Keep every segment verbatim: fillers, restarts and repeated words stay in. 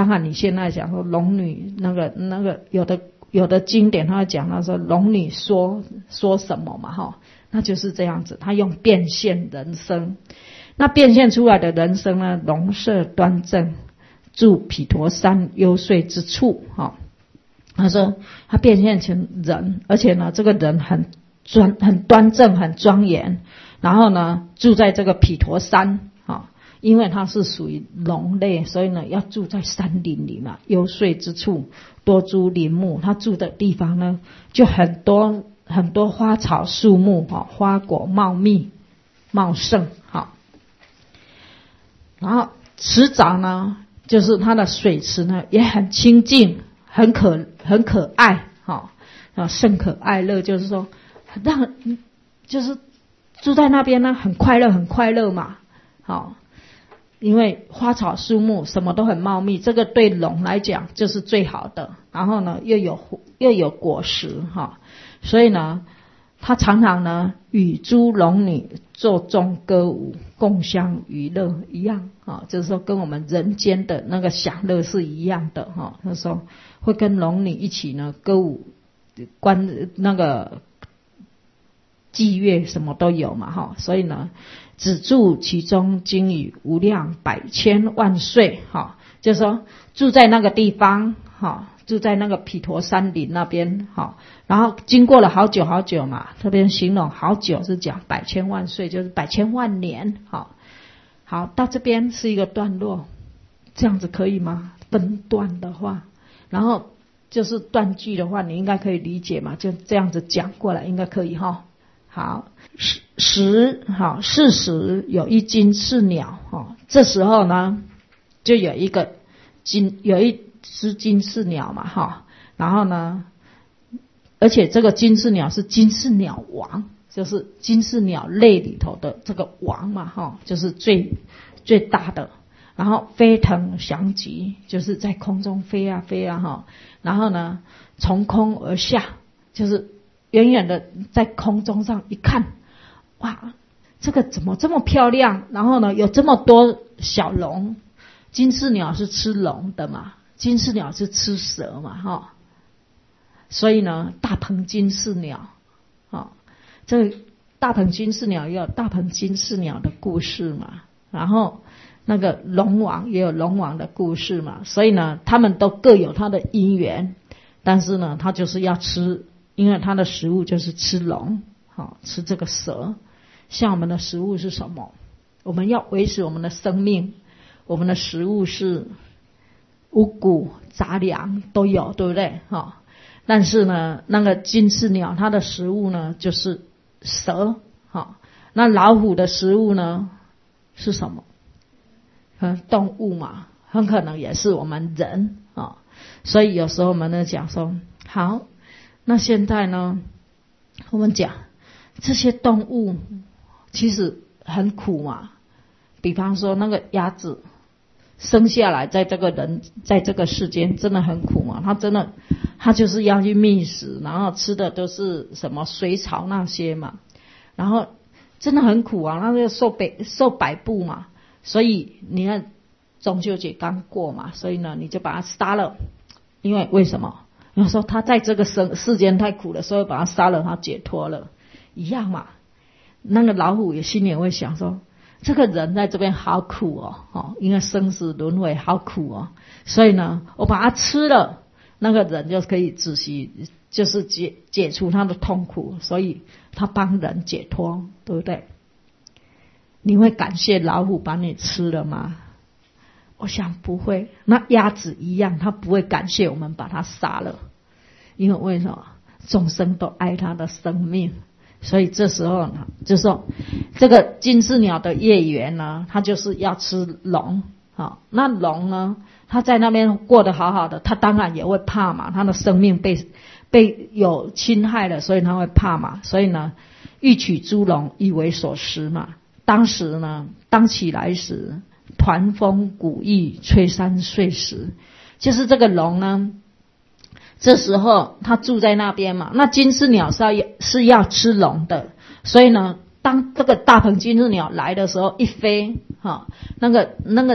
当然你现在讲说龙女那个那个有的有的经典他会讲到说龙女说说什么嘛哈，那就是这样子，他用变现人身，那变现出来的人身呢，容色端正，住毗陀山幽邃之处哈。他说他变现成人，而且呢这个人很专很端正很庄严，然后呢住在这个毗陀山哈，因为它是属于龙类，所以呢要住在山林里嘛，幽邃之处多诸林木，他住的地方呢就很多很多花草树木哈，花果茂密茂盛哈。然后池沼呢，就是它的水池呢也很清净，很可很可爱哈，啊甚可爱乐，就是说让就是住在那边呢很快乐很快乐嘛，好，因为花草树木什么都很茂密，这个对龙来讲就是最好的，然后呢又有又有果实哈，所以呢他常常呢与诸龙女作众歌舞，共相娱乐一样啊，就是说跟我们人间的那个享乐是一样的哈。他说会跟龙女一起呢歌舞，观那个伎乐什么都有嘛哈，所以呢只住其中经已无量百千万岁哈，就是说住在那个地方哈，住在那个毗陀山林那边哈，然后经过了好久好久嘛，这边形容好久是讲百千万岁，就是百千万年哈。好，到这边是一个段落，这样子可以吗？分段的话，然后就是断句的话，你应该可以理解嘛，就这样子讲过来应该可以哈。好，时好是时有一金翅鸟哈，这时候呢就有一个金有一只金翅鸟嘛哈，然后呢而且这个金翅鸟是金翅鸟王，就是金翅鸟类里头的这个王嘛哈，就是最最大的，然后飞腾翔疾，就是在空中飞啊飞啊哈，然后呢从空而下，就是远远的在空中上一看，哇，这个怎么这么漂亮，然后呢有这么多小龙，金翅鸟是吃龙的嘛，金翅鸟是吃蛇嘛哈，所以呢大鹏金翅鸟啊，这个大鹏金翅鸟也有大鹏金翅鸟的故事嘛，然后那个龙王也有龙王的故事嘛，所以呢他们都各有他的因缘，但是呢他就是要吃，因为他的食物就是吃龙好，吃这个蛇。像我们的食物是什么？我们要维持我们的生命，我们的食物是五谷杂粮都有，对不对哈？但是呢那个金翅鸟它的食物呢就是蛇哈，那老虎的食物呢是什么？嗯，动物嘛，很可能也是我们人啊。所以有时候我们呢讲说，好，那现在呢我们讲这些动物其实很苦嘛，比方说那个鸭子生下来在这个人在这个世间真的很苦嘛，它真的它就是要去觅食，然后吃的都是什么水草那些嘛，然后真的很苦啊，那就受百受百步嘛，所以你看中秋节刚过嘛，所以呢你就把它杀了，因为为什么？因为说他在这个世世间太苦了，所以把他杀了，他解脱了一样嘛。那个老虎也心里会想说，这个人在这边好苦哦，哦，因为生死轮回好苦哦，所以呢我把它吃了，那个人就可以止息，就是解解除他的痛苦，所以他帮人解脱，对不对？你会感谢老虎把你吃了吗？我想不会。那鸭子一样，它不会感谢我们把它杀了，因为为什么？众生都爱它的生命，所以这时候呢，就说这个金翅鸟的业缘呢，它就是要吃龙。好，那龙呢，它在那边过得好好的，它当然也会怕嘛，它的生命被被有侵害了，所以它会怕嘛，所以呢，欲取诸龙以为所食嘛。当时呢，当起来时，团风鼓翼，吹山碎石，就是这个龙呢，这时候它住在那边嘛，那金翅鸟是要是要吃龙的，所以呢，当这个大鹏金翅鸟来的时候一飞，哈，那个那个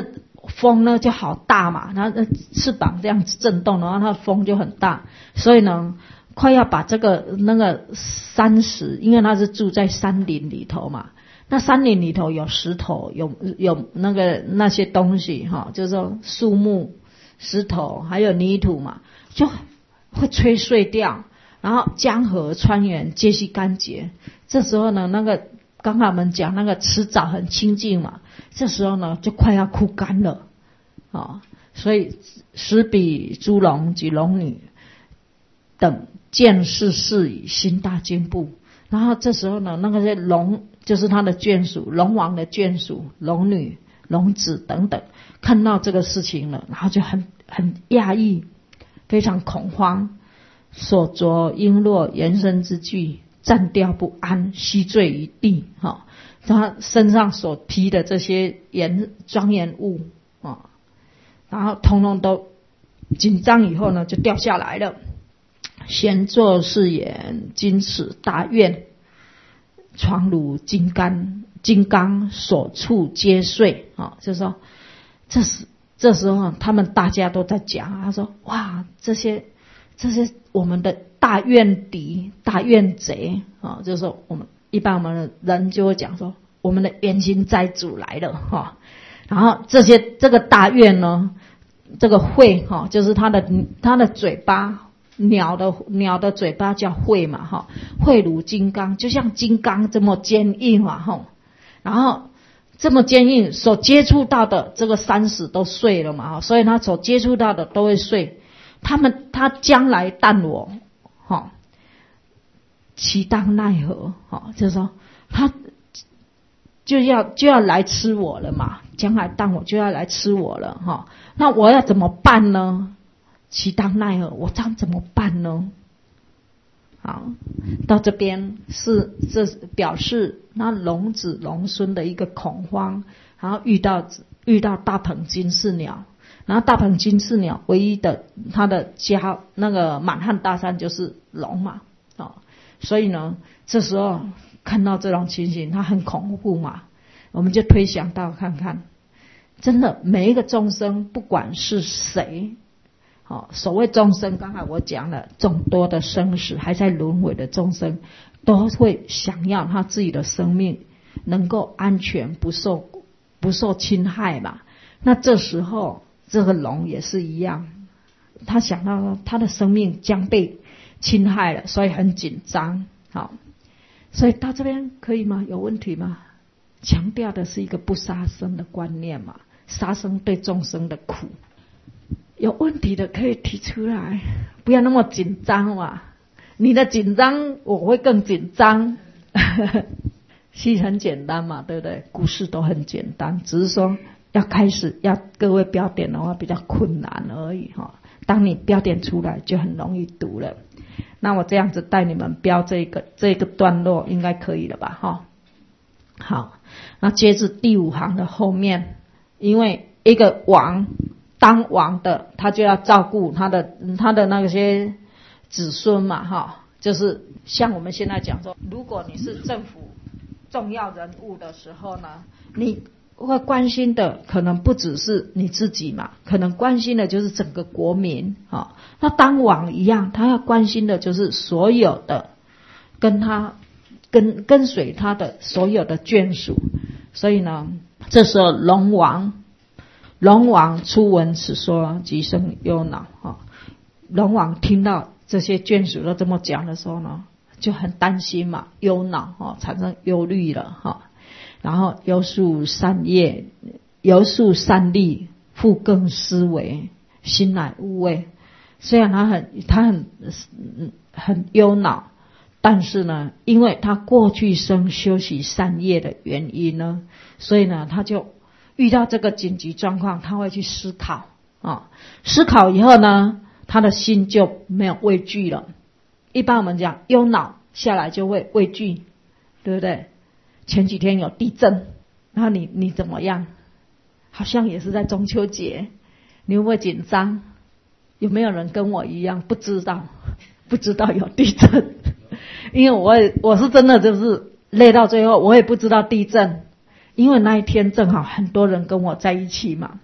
风呢就好大嘛，然后翅膀这样子震动，然后它的风就很大，所以呢快要把这个那个山石，因为它是住在山林里头嘛，那山林里头有石头，有有那个那些东西哈，就是说树木、石头还有泥土嘛，就会吹碎掉，然后江河川源皆系干竭。这时候呢，那个刚才我们讲那个池沼很清净嘛，这时候呢就快要枯干了啊，所以时比诸龙及龙女等见世事已，心大惊怖。然后这时候呢，那个些龙就是他的眷属，龙王的眷属、龙女、龙子等等，看到这个事情了，然后就很很讶异，非常恐慌，所着璎珞延伸之具，暂吊不安，悉坠于地。哈，他身上所披的这些严庄严物啊，然后通通都紧张，以后呢就掉下来了。闲坐是言：今此大愿，床如金刚，金刚所处皆碎。啊，就是说，这时这时候他们大家都在讲，他说：哇，这些这些我们的大怨敌、大怨贼啊，就是说我们一般我们的人就会讲说，我们的冤亲债主来了哈。然后这些这个大怨呢，这个喙哈，就是他的他的嘴巴。鸟的鸟的嘴巴叫喙嘛，哈，喙如金刚，就像金刚这么坚硬嘛，哈，然后这么坚硬，所接触到的这个山石都碎了嘛，哈，所以他所接触到的都会碎。他们他将来啖我，哈，其当奈何？哈，就是说他就要就要来吃我了嘛，将来啖我就要来吃我了，哈，那我要怎么办呢？其当奈何？我这样怎么办呢？好，到这边是这表示那龙子龙孙的一个恐慌，然后遇到遇到大鹏金翅鸟，然后大鹏金翅鸟唯一的他的家那个满汉大山就是龙嘛，哦，所以呢，这时候看到这种情形，他很恐怖嘛，我们就推想到看看，真的每一个众生，不管是谁。哦，所谓众生，刚才我讲了，众多的生死还在轮回的众生，都会想要他自己的生命能够安全，不受不受侵害嘛。那这时候，这个龙也是一样，他想到他的生命将被侵害了，所以很紧张。好，所以到这边可以吗？有问题吗？强调的是一个不杀生的观念嘛，杀生对众生的苦。有问题的可以提出来，不要那么紧张嘛。你的紧张，我会更紧张。其实很简单嘛，对不对？故事都很简单，只是说要开始要各位标点的话比较困难而已哈。当你标点出来，就很容易读了。那我这样子带你们标这个这个段落，应该可以了吧？哈。好，那接着第五行的后面，因为一个王。当王的他就要照顾他的他的那些子孙嘛，哈，就是像我们现在讲说，如果你是政府重要人物的时候呢，你会关心的可能不只是你自己嘛，可能关心的就是整个国民啊。那当王一样，他要关心的就是所有的跟他跟跟随他的所有的眷属，所以呢，这时候龙王。龙王初闻此说，即生忧恼。哈，龙王听到这些眷属都这么讲的时候呢，就很担心嘛，忧恼哈，产生忧虑了哈。然后由述善业，由述善力，复更思维，心乃无畏。虽然他很他很很忧恼，但是呢，因为他过去生修习善业的原因呢，所以呢，他就。遇到这个紧急状况，他会去思考啊，思考以后呢，他的心就没有畏惧了。一般我们讲忧恼下来就会畏惧，对不对？前几天有地震，然后你你怎么样？好像也是在中秋节，你会不会紧张？有没有人跟我一样不知道不知道有地震？因为我也我是真的就是累到最后，我也不知道地震。因为那一天正好很多人跟我在一起嘛，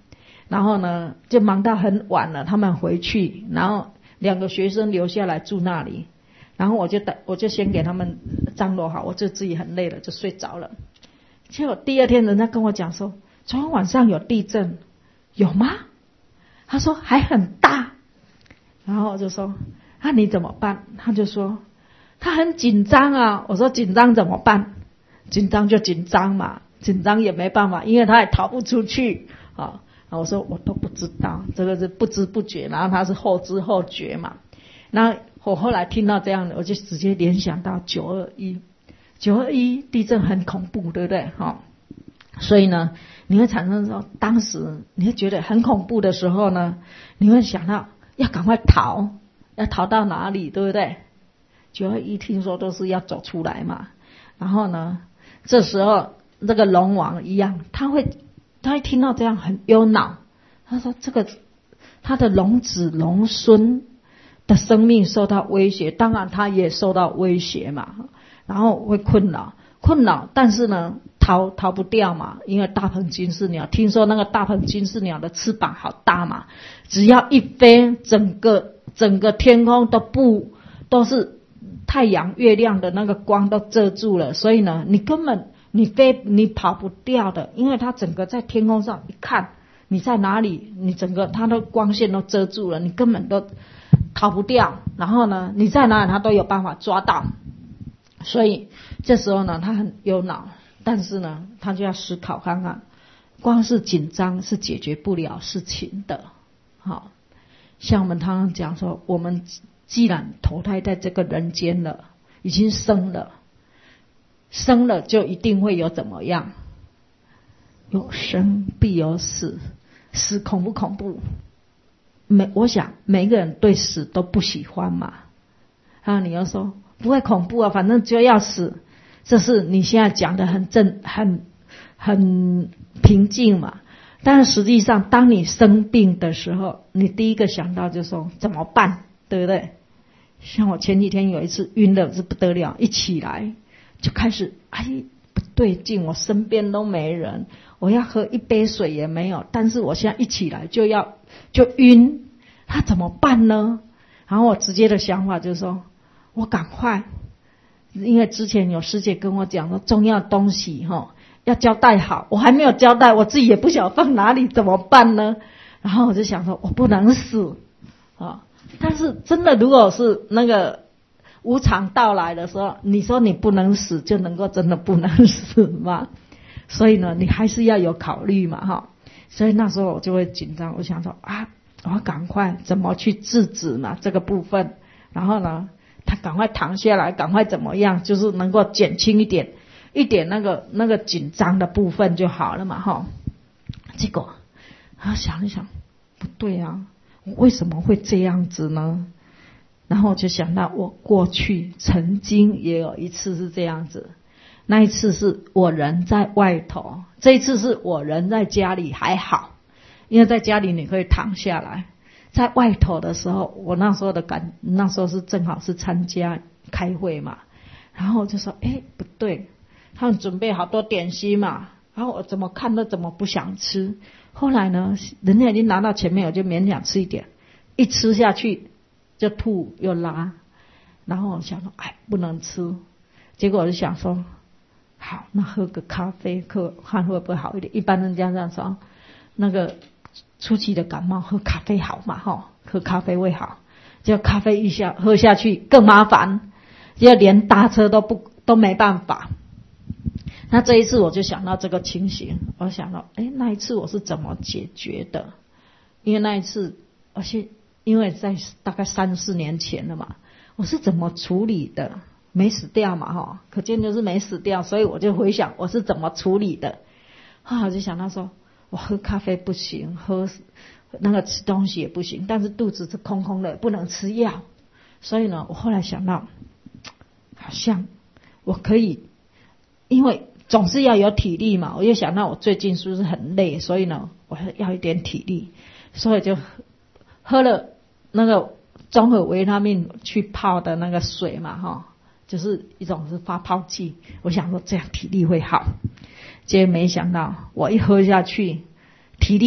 然后呢就忙到很晚了，他们回去，然后两个学生留下来住那里，然后我就带我就先给他们张罗好，我就自己很累了就睡着了。结果第二天人家跟我讲说，昨天晚上有地震，有吗？他说还很大，然后我就说那、啊、你怎么办？他就说他很紧张啊。我说紧张怎么办？紧张就紧张嘛，紧张也没办法，因为他也逃不出去啊。我说我都不知道，这个是不知不觉，然后他是后知后觉嘛。那我后来听到这样的，我就直接联想到九二一，九二一地震很恐怖，对不对？哈，所以呢，你会产生说，当时你会觉得很恐怖的时候呢，你会想到要赶快逃，要逃到哪里，对不对？九二一听说都是要走出来嘛，然后呢，这时候这个龙王一样，他会。他一听到这样很忧恼，他说这个他的龙子龙孙的生命受到威胁，当然他也受到威胁嘛，然后会困扰困扰，但是呢逃逃不掉嘛，因为大鹏金翅鸟，听说那个大鹏金翅鸟的翅膀好大嘛，只要一飞，整个整个天空都不都是太阳月亮的那个光都遮住了，所以呢你根本你飞你跑不掉的，因为它整个在天空上一看你在哪里，你整个它的光线都遮住了，你根本都逃不掉，然后呢你在哪里它都有办法抓到。所以这时候呢他很忧恼，但是呢他就要思考看看，光是紧张是解决不了事情的。好，像我们常常讲说，我们既然投胎在这个人间了，已经生了生了就一定会有怎么样，有生必有死，死恐不恐怖？每我想每个人对死都不喜欢嘛。啊，你要说不会恐怖啊，反正就要死，这是你现在讲的很正很很平静嘛。但是实际上当你生病的时候，你第一个想到就是说怎么办，对不对？像我前几天有一次晕的是不得了，一起来就开始哎不对劲，我身边都没人，我要喝一杯水也没有，但是我现在一起来就要就晕，那怎么办呢？然后我直接的想法就是说我赶快，因为之前有师姐跟我讲说重要东西齁要交代好，我还没有交代，我自己也不晓得放哪里，怎么办呢？然后我就想说我不能死啊，但是真的如果是那个无常到来的时候，你说你不能死就能够真的不能死吗？所以呢你还是要有考虑嘛哈。所以那时候我就会紧张，我想说啊我要赶快怎么去制止嘛这个部分，然后呢他赶快躺下来，赶快怎么样，就是能够减轻一点一点那个那个紧张的部分就好了嘛哈。结果他想一想不对啊，我为什么会这样子呢？然后我就想到我过去曾经也有一次是这样子，那一次是我人在外头，这一次是我人在家里还好，因为在家里你可以躺下来，在外头的时候我那时候的感那时候是正好是参加开会嘛，然后我就说诶不对，他们准备好多点心嘛，然后我怎么看都怎么不想吃，后来呢人家已经拿到前面，我就勉强吃一点，一吃下去就吐又拉，然后我想说哎不能吃，结果我就想说好那喝个咖啡看会不会好一点，一般人家这样说那个初期的感冒喝咖啡好嘛齁，喝咖啡会好，结果咖啡一下喝下去更麻烦，结果连搭车都不都没办法。那这一次我就想到这个情形，我想到诶那一次我是怎么解决的，因为那一次而且因为在大概三四年前了嘛，我是怎么处理的，没死掉嘛齁，可见就是没死掉，所以我就回想我是怎么处理的啊，我就想到说我喝咖啡不行，喝那个吃东西也不行，但是肚子是空空的，不能吃药，所以呢我后来想到好像我可以，因为总是要有体力嘛，我又想到我最近是不是很累，所以呢我要一点体力，所以就喝了那个综合维他命去泡的那个水嘛齁，就是一种是发泡剂，我想说这样体力会好，结果没想到我一喝下去体力太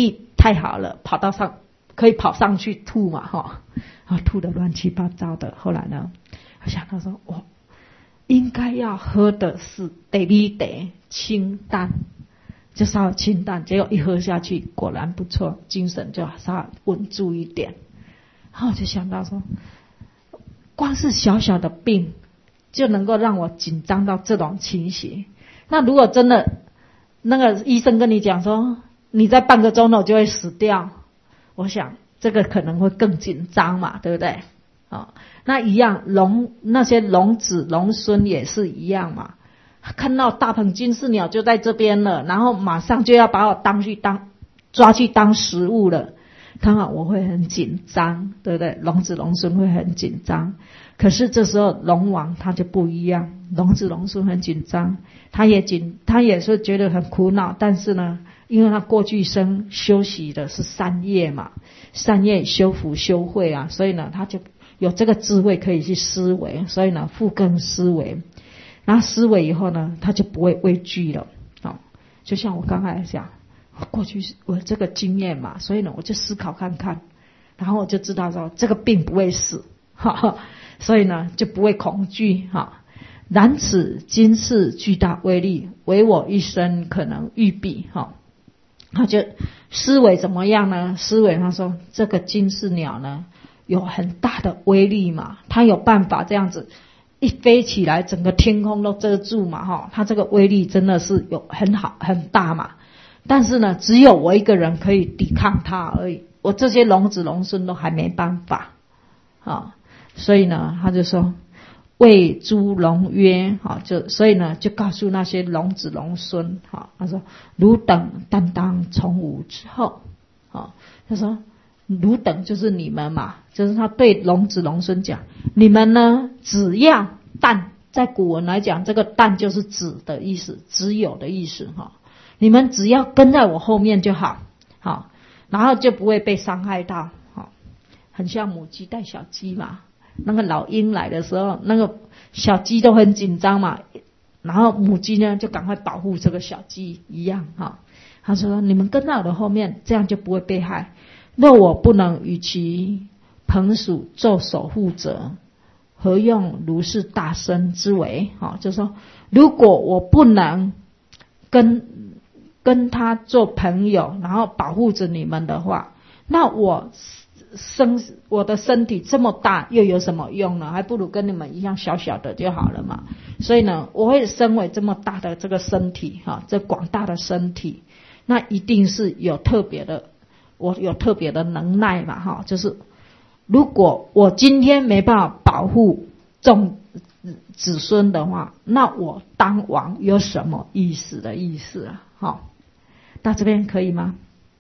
太好了，跑到上可以跑上去吐嘛哈，啊吐得乱七八糟的。后来呢，我想到说，我应该要喝的是得力得清淡，就稍微清淡。结果一喝下去，果然不错，精神就稍微稳住一点。然后我就想到说，光是小小的病就能够让我紧张到这种情形。那如果真的那个医生跟你讲说你在半个钟头就会死掉，我想这个可能会更紧张嘛，对不对？哦，那一样龙那些龙子龙孙也是一样嘛，看到大鹏金翅鸟就在这边了，然后马上就要把我当去当抓去当食物了，当然我会很紧张，对不对？龙子龙孙会很紧张。可是这时候龙王他就不一样，龙子龙孙很紧张，他也紧他也是觉得很苦恼，但是呢因为他过去生修习的是善业嘛，善业修福修慧啊，所以呢他就有这个智慧可以去思维，所以呢复更思维，然后思维以后呢他就不会畏惧了。哦，就像我刚才讲，过去我这个经验嘛，所以呢我就思考看看，然后我就知道说这个病不会死，哈哈，所以呢就不会恐惧哈。然此今世巨大威力，唯我一生可能御彼哈。他就思维怎么样呢？思维他说这个金翅鸟呢有很大的威力嘛，它有办法这样子一飞起来，整个天空都遮住嘛哈，它这个威力真的是有很好很大嘛。但是呢，只有我一个人可以抵抗它而已，我这些龙子龙孙都还没办法啊。所以呢，他就说谓诸龙曰，好，就所以呢，就告诉那些龙子龙孙，好，他说汝等担当从吾之后，好，他说汝等就是你们嘛，就是他对龙子龙孙讲，你们呢只要但，在古文来讲，这个但就是只的意思，只有的意思哈。你们只要跟在我后面就好，好，然后就不会被伤害到，好，很像母鸡带小鸡嘛。那个老鹰来的时候，那个小鸡都很紧张嘛，然后母鸡呢就赶快保护这个小鸡一样哈。他说你们跟在我的后面，这样就不会被害。若我不能与其朋属奏守护者，何用如是大身之为？好，就是说如果我不能跟跟他做朋友，然后保护着你们的话，那我身我的身体这么大又有什么用呢？还不如跟你们一样小小的就好了嘛。所以呢，我会身为这么大的这个身体哈，这广大的身体，那一定是有特别的，我有特别的能耐嘛哈。就是如果我今天没办法保护众子孙的话，那我当王有什么意思的意思啊？好，到这边可以吗？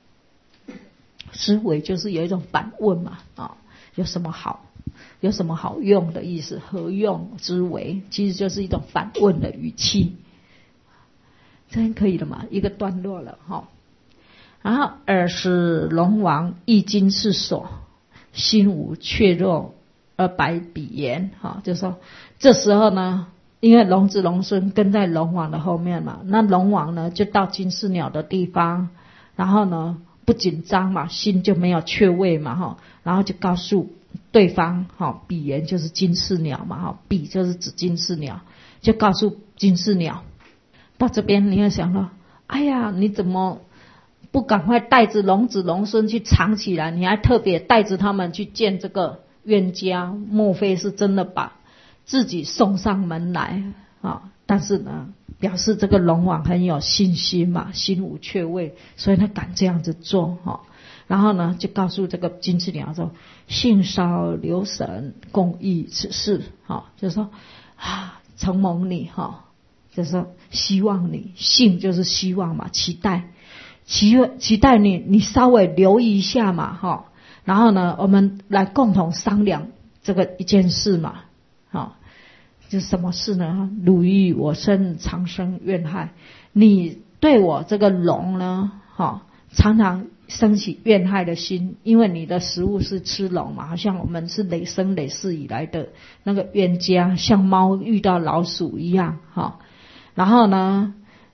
思维就是有一种反问嘛，啊，有什么好，有什么好用的意思？何用之为？其实就是一种反问的语气。这样可以了嘛？一个段落了哈。然后尔时龙王一经是所，心无怯弱而白彼言，哈，就说这时候呢，因为龙子龙孙跟在龙王的后面嘛，那龙王呢就到金翅鸟的地方，然后呢不紧张嘛，心就没有怯畏嘛哈，然后就告诉对方哈，彼言就是金翅鸟嘛哈，彼就是指金翅鸟，就告诉金翅鸟。到这边你会想到，哎呀，你怎么不赶快带着龙子龙孙去藏起来，你还特别带着他们去见这个冤家，莫非是真的把自己送上门来啊？但是呢，表示这个龙王很有信心嘛，心无怯畏，所以他敢这样子做哈。然后呢，就告诉这个金翅鸟说：“幸稍留神，共议此事。”哈，就是说啊，承蒙你哈，就是说希望你，幸就是希望嘛，期待，期期待你，你稍微留意一下嘛哈。然后呢，我们来共同商量这个一件事嘛，哈。就什么事呢？汝欲我生长生怨害，你对我这个龙呢，哈，常常生起怨害的心，因为你的食物是吃龙嘛，好像我们是累生累世以来的那个冤家，像猫遇到老鼠一样，哈。然后呢，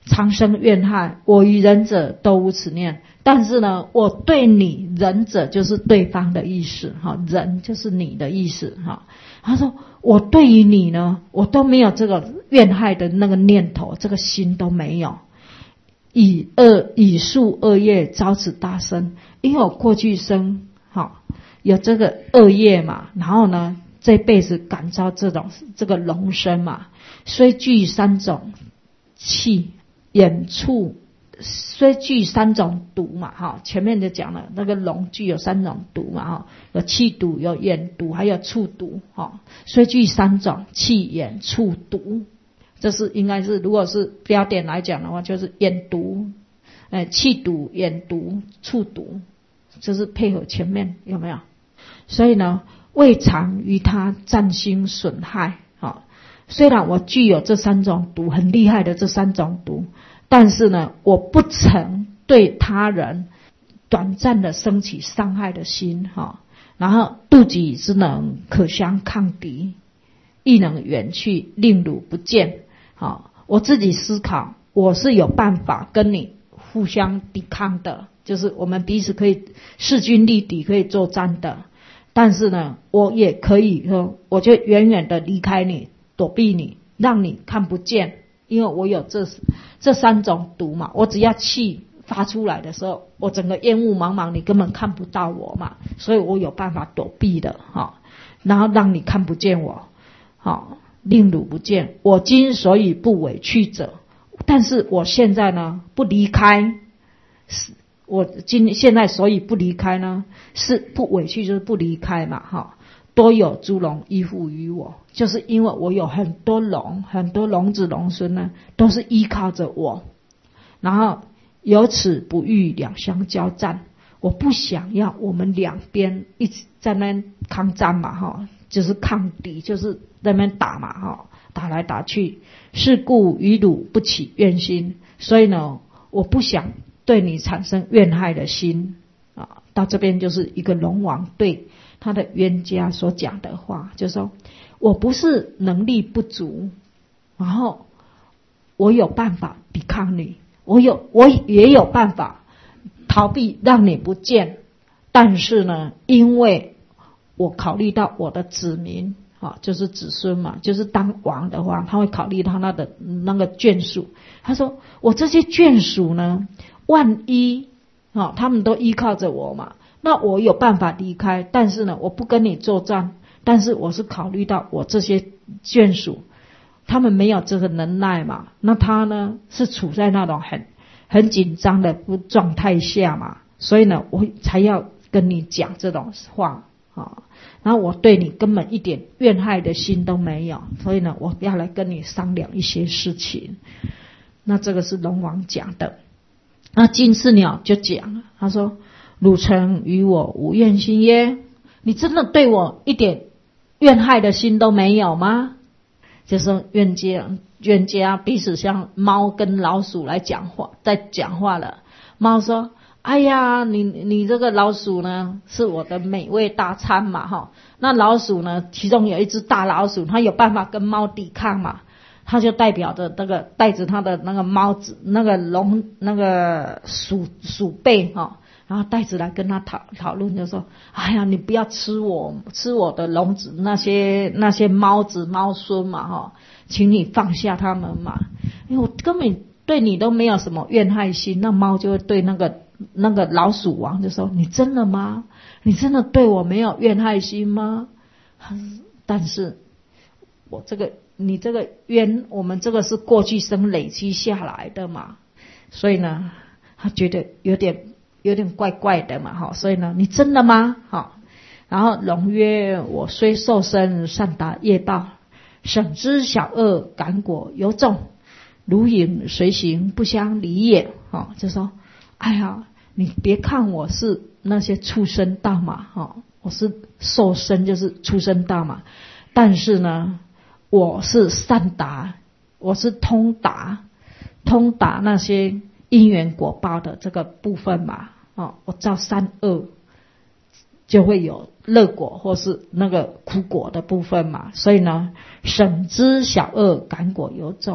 常生怨害，我与人者都无此念。但是呢，我对你，人者就是对方的意思，哈，人就是你的意思，哈。他说我对于你呢，我都没有这个怨害的那个念头，这个心都没有。以恶以数恶业遭此大生，因为我过去生，哈，有这个恶业嘛，然后呢，这辈子感召这种这个龙身嘛，虽具三种气。眼触虽具三种毒嘛，哈，前面就讲了，那个龙具有三种毒嘛，哈，有气毒、有眼毒，还有触毒，哈，虽具三种气、眼、触毒，这是应该是，如果是标点来讲的话，就是眼毒、呃气毒、眼毒、触毒，这是配合前面有没有？所以呢，未尝于他占心损害，哈。虽然我具有这三种毒，很厉害的这三种毒，但是呢，我不曾对他人短暂的升起伤害的心，哈。然后度己之能，可相抗敌，亦能远去，令汝不见。好，我自己思考，我是有办法跟你互相抵抗的，就是我们彼此可以势均力敌，可以作战的。但是呢，我也可以说，我就远远的离开你。躲避你，让你看不见，因为我有这这三种毒嘛。我只要气发出来的时候，我整个烟雾茫茫，你根本看不到我嘛，所以我有办法躲避的，哈，然后让你看不见我，好，令汝不见。我今所以不委去者，但是我现在呢不离开，我今现在所以不离开呢，是不委去就是不离开嘛，哈。多有诸龙依附于我，就是因为我有很多龙，很多龙子龙孙呢，都是依靠着我。然后由此不欲两相交战，我不想要我们两边一直在那边抗战嘛，哈，就是抗敌，就是在那边打嘛，哈，打来打去。是故于汝不起怨心，所以呢，我不想对你产生怨害的心啊。到这边就是一个龙王对他的冤家所讲的话，就是说我不是能力不足，然后我有办法抵抗你，我有我也有办法逃避让你不见，但是呢，因为我考虑到我的子民啊，就是子孙嘛，就是当王的话，他会考虑他那的那个眷属。他说我这些眷属呢，万一啊，他们都依靠着我嘛。那我有办法离开，但是呢，我不跟你作战，但是我是考虑到我这些眷属，他们没有这个能耐嘛，那他呢是处在那种很很紧张的状态下嘛，所以呢，我才要跟你讲这种话啊。然后我对你根本一点怨害的心都没有，所以呢，我要来跟你商量一些事情。那这个是龙王讲的。那金翅鸟就讲了，他说汝曾与我无怨心耶？你真的对我一点怨害的心都没有吗？就是冤家，冤家彼此像猫跟老鼠来讲话，在讲话了。猫说：“哎呀，你你这个老鼠呢，是我的美味大餐嘛，哈。那老鼠呢，其中有一只大老鼠，它有办法跟猫抵抗嘛。”他就代表着那个带着他的那个猫子，那个龙，那个鼠鼠辈哈，然后带着来跟他讨讨论，就说：“哎呀，你不要吃我吃我的龙子，那些那些猫子猫孙嘛哈，请你放下他们嘛，因为我根本对你都没有什么怨害心。”那猫就会对那个那个老鼠王就说：“你真的吗？你真的对我没有怨害心吗？”但是我这个。你这个冤，我们这个是过去生累积下来的嘛，所以呢，他觉得有点有点怪怪的嘛，哈，所以呢，你真的吗？哈，然后龙曰：“我虽受身善达业道，省之小恶，感果尤重，如影随形，不相离也。”哈，就说，哎呀，你别看我是那些畜生道嘛，哈，我是受身就是畜生道嘛，但是呢。我是善达，我是通达，通达那些因缘果报的这个部分嘛，哦，我造善恶就会有乐果或是那个苦果的部分嘛，所以呢，省之小恶，感果尤重。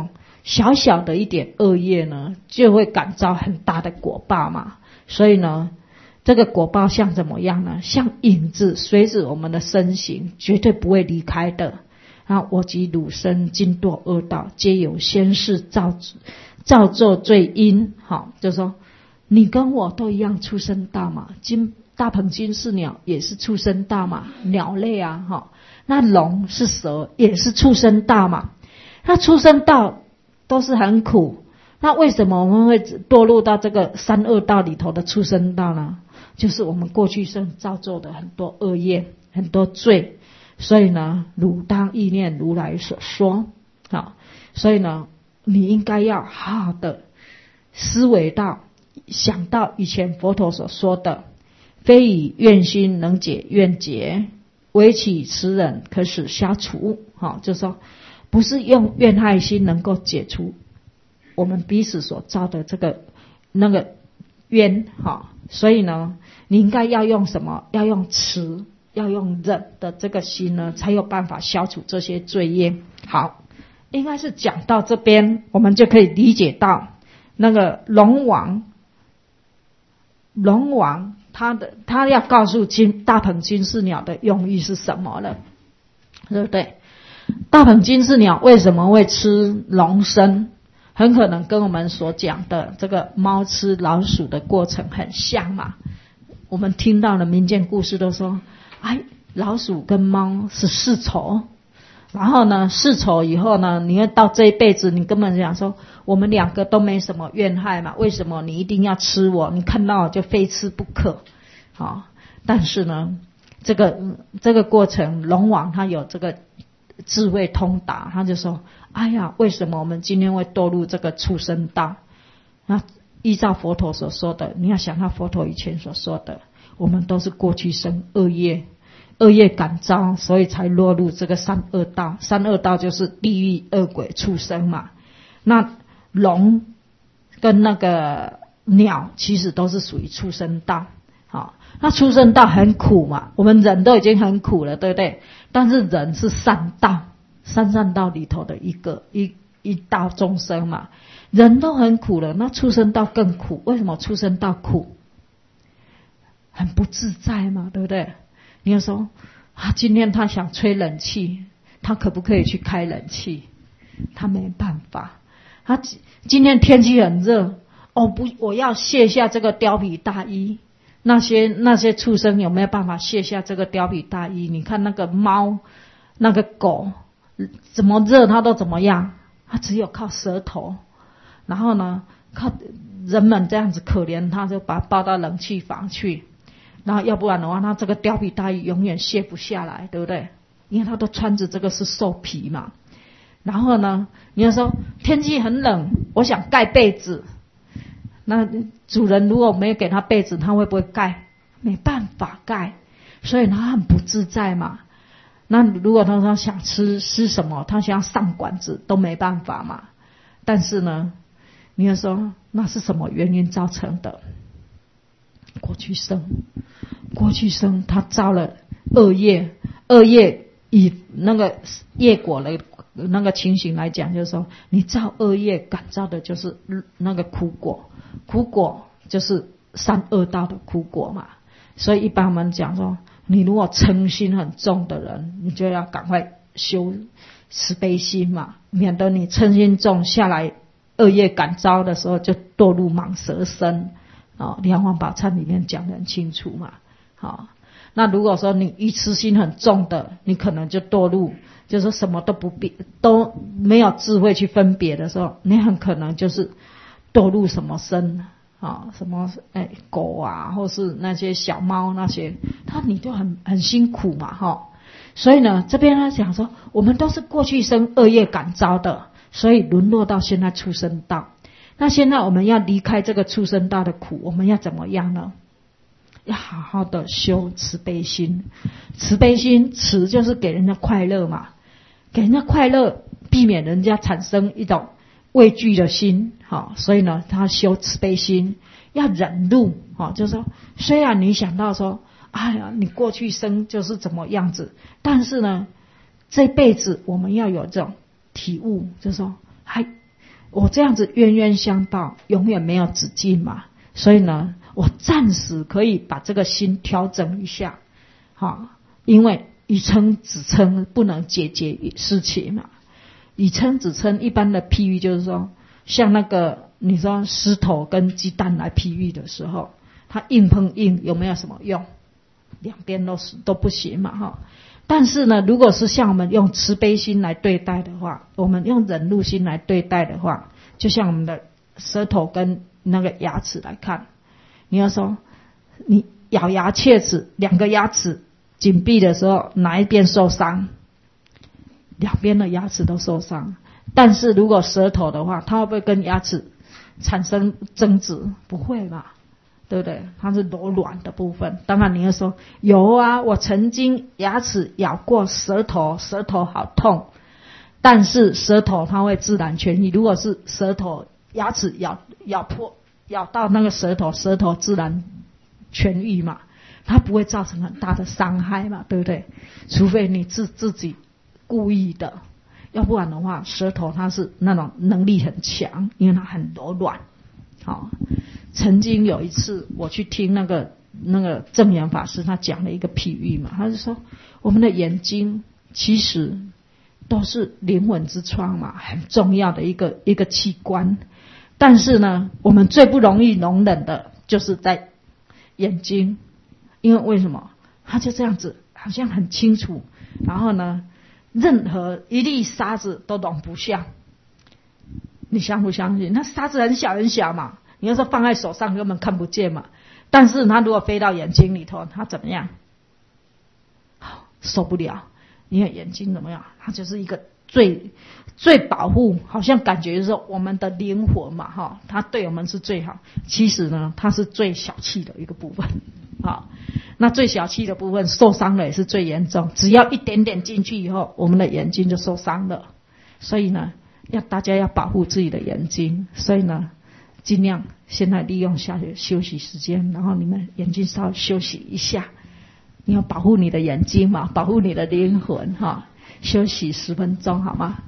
小小的一点恶业呢，就会感召很大的果报嘛。所以呢，这个果报像怎么样呢？像影子随着我们的身形，绝对不会离开的。啊，我及汝身今堕恶道，皆有先世造造作罪因。好，就说你跟我都一样畜生道嘛，金大鹏金翅鸟也是畜生道嘛，鸟类啊，哈，那龙是蛇也是畜生道嘛，那畜生道都是很苦，那为什么我们会堕入到这个三恶道里头的畜生道呢？就是我们过去生造作的很多恶业，很多罪。所以呢，汝当意念如来所说，好，所以呢，你应该要好好的思维到，想到以前佛陀所说的，非以愿心能解怨结，唯起慈忍可使消除。好，就是说，不是用怨害心能够解除我们彼此所造的这个那个冤。好，所以呢，你应该要用什么？要用慈。要用忍的这个心呢，才有办法消除这些罪业。好，应该是讲到这边，我们就可以理解到那个龙王，龙王他的他要告诉金大鹏金翅鸟的用意是什么了，对不对？大鹏金翅鸟为什么会吃龙参？很可能跟我们所讲的这个猫吃老鼠的过程很像嘛。我们听到的民间故事都说，哎，老鼠跟猫是世仇，然后呢，世仇以后呢，你会到这一辈子，你根本讲说，我们两个都没什么怨害嘛，为什么你一定要吃我？你看到我就非吃不可，好，但是呢，这个这个过程，龙王他有这个智慧通达，他就说，哎呀，为什么我们今天会堕入这个畜生道？那依照佛陀所说的，你要想到佛陀以前所说的。我们都是过去生恶业，恶业感召，所以才落入这个三恶道。三恶道就是地狱、恶鬼、畜生嘛。那龙跟那个鸟其实都是属于畜生道。好，那畜生道很苦嘛，我们人都已经很苦了，对不对？但是人是善道，三善道里头的一个一一道众生嘛，人都很苦了，那畜生道更苦。为什么畜生道苦？很不自在嘛，对不对？你要说啊，今天他想吹冷气，他可不可以去开冷气？他没办法。他今天天气很热，哦不，我要卸下这个貂皮大衣。那些那些畜生有没有办法卸下这个貂皮大衣？你看那个猫、那个狗，怎么热它都怎么样？它只有靠舌头，然后呢，靠人们这样子可怜它，就把它抱到冷气房去。然后要不然的话，他这个貂皮大衣永远卸不下来，对不对？因为他都穿着这个是兽皮嘛。然后呢，你要说天气很冷，我想盖被子，那主人如果没有给他被子，他会不会盖？没办法盖，所以他很不自在嘛。那如果他说想吃吃什么，他想要上馆子都没办法嘛。但是呢，你要说那是什么原因造成的？过去生，过去生他造了恶业，恶业以那个业果的那个情形来讲，就是说你造恶业感召的就是那个苦果，苦果就是三恶道的苦果嘛。所以一般我们讲说，你如果嗔心很重的人，你就要赶快修慈悲心嘛，免得你嗔心重下来，恶业感召的时候就堕入蟒蛇身。哦，《梁皇宝忏》里面讲得很清楚嘛。好、哦，那如果说你愚痴心很重的，你可能就堕入，就是说什么都不必都没有智慧去分别的时候，你很可能就是堕入什么身啊、哦，什么哎狗啊，或是那些小猫那些，它你就很很辛苦嘛，哈、哦。所以呢，这边他讲说，我们都是过去生恶业感召的，所以沦落到现在畜生道。那现在我们要离开这个畜生道的苦，我们要怎么样呢？要好好的修慈悲心。慈悲心，慈就是给人家快乐嘛，给人家快乐，避免人家产生一种畏惧的心。好，所以呢，他修慈悲心，要忍辱。好，就是说，虽然你想到说，哎呀，你过去生就是怎么样子，但是呢，这辈子我们要有这种体悟，就是说，还我这样子冤冤相报，永远没有止境嘛。所以呢，我暂时可以把这个心调整一下，好，因为以嗔止嗔不能解决事情嘛。以嗔止嗔一般的譬喻就是说，像那个你说石头跟鸡蛋来譬喻的时候，它硬碰硬有没有什么用？两边都是都不行嘛哈。但是呢，如果是像我们用慈悲心来对待的话，我们用忍辱心来对待的话，就像我们的舌头跟那个牙齿来看，你要说你咬牙切齿，两个牙齿紧闭的时候，哪一边受伤？两边的牙齿都受伤。但是如果舌头的话，它会不会跟牙齿产生争执？不会嘛，对不对？它是柔软的部分。当然你会说有啊，我曾经牙齿咬过舌头，舌头好痛，但是舌头它会自然痊愈。如果是舌头牙齿咬咬破咬到那个舌头，舌头自然痊愈嘛，它不会造成很大的伤害嘛，对不对？除非你自自己故意的，要不然的话，舌头它是那种能力很强，因为它很柔软。好，曾经有一次我去听那个那个证严法师他讲了一个譬喻嘛，他就说我们的眼睛其实都是灵魂之窗嘛，很重要的一个一个器官。但是呢，我们最不容易容忍的就是在眼睛，因为为什么？他就这样子，好像很清楚，然后呢，任何一粒沙子都容不下。你相不相信？那沙子很小很小嘛，你要说放在手上根本看不见嘛。但是它如果飞到眼睛里头，它怎么样？受不了，因为眼睛怎么样？它就是一个最最保护，好像感觉就是我们的灵魂嘛，哈，它对我们是最好。其实呢，它是最小气的一个部分，好，那最小气的部分受伤了也是最严重。只要一点点进去以后，我们的眼睛就受伤了。所以呢，要大家要保护自己的眼睛。所以呢，尽量现在利用下休息时间，然后你们眼睛稍微休息一下。你要保护你的眼睛嘛，保护你的灵魂哈，休息十分钟好吗？